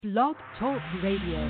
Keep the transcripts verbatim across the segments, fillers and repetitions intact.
Blog Talk Radio.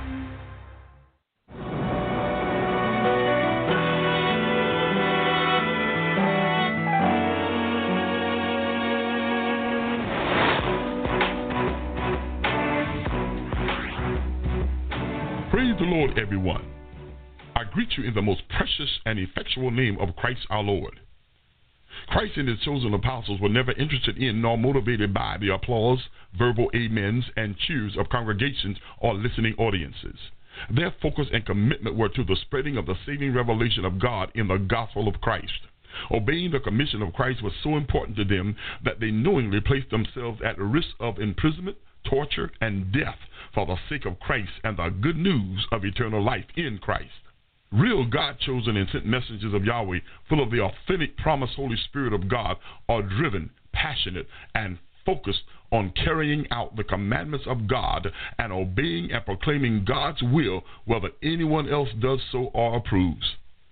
Praise the Lord, everyone. I greet you in the most precious and effectual name of Christ our Lord. Christ and his chosen apostles were never interested in nor motivated by the applause, verbal amens, and cheers of congregations or listening audiences. Their focus and commitment were to the spreading of the saving revelation of God in the gospel of Christ. Obeying the commission of Christ was so important to them that they knowingly placed themselves at risk of imprisonment, torture, and death for the sake of Christ and the good news of eternal life in Christ. Real God-chosen and sent messengers of Yahweh, full of the authentic promised Holy Spirit of God, are driven, passionate, and focused on carrying out the commandments of God and obeying and proclaiming God's will, whether anyone else does so or approves.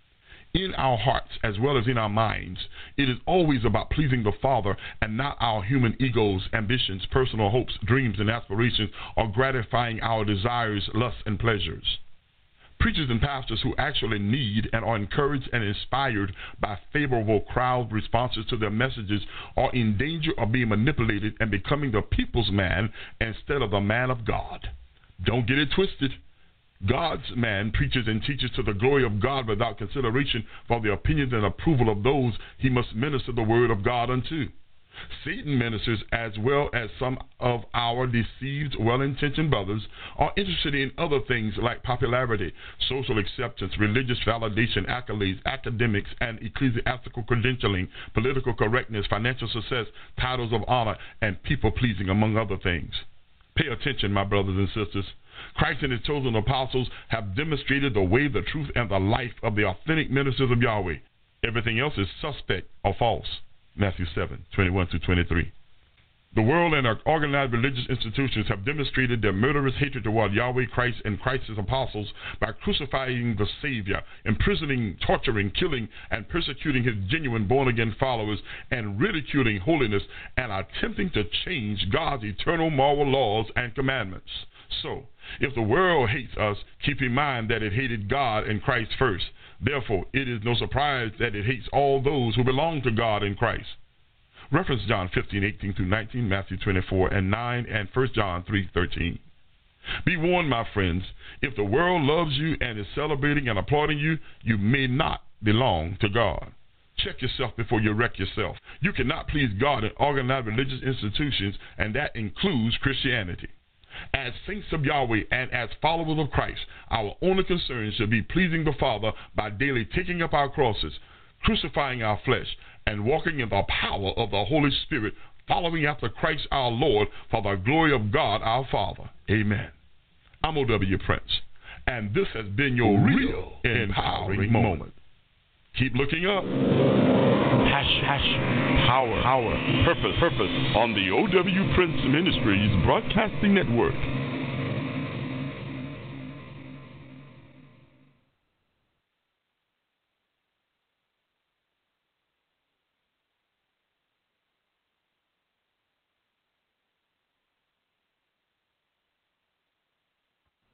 In our hearts, as well as in our minds, it is always about pleasing the Father and not our human egos, ambitions, personal hopes, dreams, and aspirations, or gratifying our desires, lusts, and pleasures. Preachers and pastors who actually need and are encouraged and inspired by favorable crowd responses to their messages are in danger of being manipulated and becoming the people's man instead of the man of God. Don't get it twisted. God's man preaches and teaches to the glory of God without consideration for the opinions and approval of those he must minister the word of God unto. Satan ministers, as well as some of our deceived, well-intentioned brothers, are interested in other things like popularity, social acceptance, religious validation, accolades, academics, and ecclesiastical credentialing, political correctness, financial success, titles of honor, and people-pleasing, among other things. Pay attention, my brothers and sisters. Christ and his chosen apostles have demonstrated the way, the truth, and the life of the authentic ministers of Yahweh. Everything else is suspect or false. Matthew seven, twenty-one through twenty-three. The world and our organized religious institutions have demonstrated their murderous hatred toward Yahweh, Christ, and Christ's apostles by crucifying the Savior, imprisoning, torturing, killing, and persecuting his genuine born-again followers, and ridiculing holiness, and attempting to change God's eternal moral laws and commandments. So, if the world hates us, keep in mind that it hated God and Christ first. Therefore, it is no surprise that it hates all those who belong to God in Christ. Reference John fifteen, eighteen through nineteen, Matthew twenty-four and nine, and First John three, thirteen. Be warned, my friends, if the world loves you and is celebrating and applauding you, you may not belong to God. Check yourself before you wreck yourself. You cannot please God in organized religious institutions, and that includes Christianity. As saints of Yahweh and as followers of Christ, our only concern should be pleasing the Father by daily taking up our crosses, crucifying our flesh, and walking in the power of the Holy Spirit, following after Christ our Lord for the glory of God our Father. Amen. I'm O W Prince, and this has been your real empowering moment. Keep looking up. Hash, hash, power, power, purpose, purpose on the O W Prince Ministries Broadcasting Network.